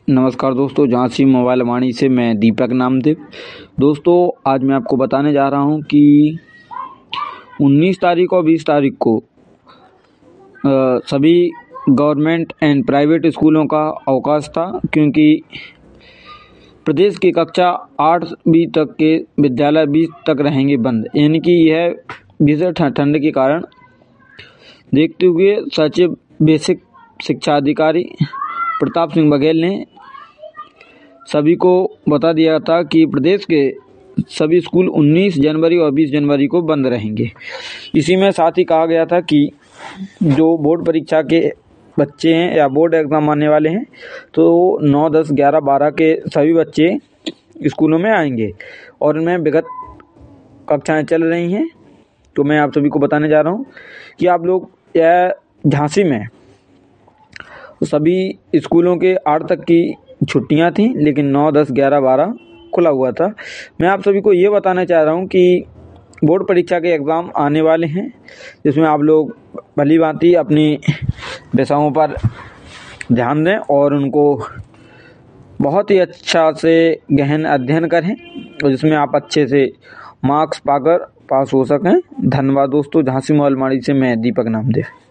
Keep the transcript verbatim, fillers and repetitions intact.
नमस्कार दोस्तों, झांसी मोबाइल वाणी से मैं दीपक नामदेव। दोस्तों, आज मैं आपको बताने जा रहा हूं कि उन्नीस तारीख और बीस तारीख को आ, सभी गवर्नमेंट एंड प्राइवेट स्कूलों का अवकाश था, क्योंकि प्रदेश की कक्षा आठवीं तक के विद्यालय बीस तक रहेंगे बंद। यानी कि यह भीषण ठंड के कारण देखते हुए सचिव बेसिक शिक्षा अधिकारी प्रताप सिंह बघेल ने सभी को बता दिया था कि प्रदेश के सभी स्कूल उन्नीस जनवरी और बीस जनवरी को बंद रहेंगे। इसी में साथ ही कहा गया था कि जो बोर्ड परीक्षा के बच्चे हैं या बोर्ड एग्ज़ाम आने वाले हैं, तो नौ दस ग्यारह बारह के सभी बच्चे स्कूलों में आएंगे और इनमें विगत कक्षाएं चल रही हैं। तो मैं आप सभी को बताने जा रहा हूं कि आप लोग यह झांसी में सभी स्कूलों के आठ तक की छुट्टियां थी, लेकिन नौ दस ग्यारह बारह खुला हुआ था। मैं आप सभी को ये बताना चाह रहा हूं कि बोर्ड परीक्षा के एग्ज़ाम आने वाले हैं, जिसमें आप लोग भली भांति अपनी विषयों पर ध्यान दें और उनको बहुत ही अच्छा से गहन अध्ययन करें और जिसमें आप अच्छे से मार्क्स पाकर पास हो सकें। धन्यवाद दोस्तों। झांसी मोबाइल वाणी से मैं दीपक नामदेव।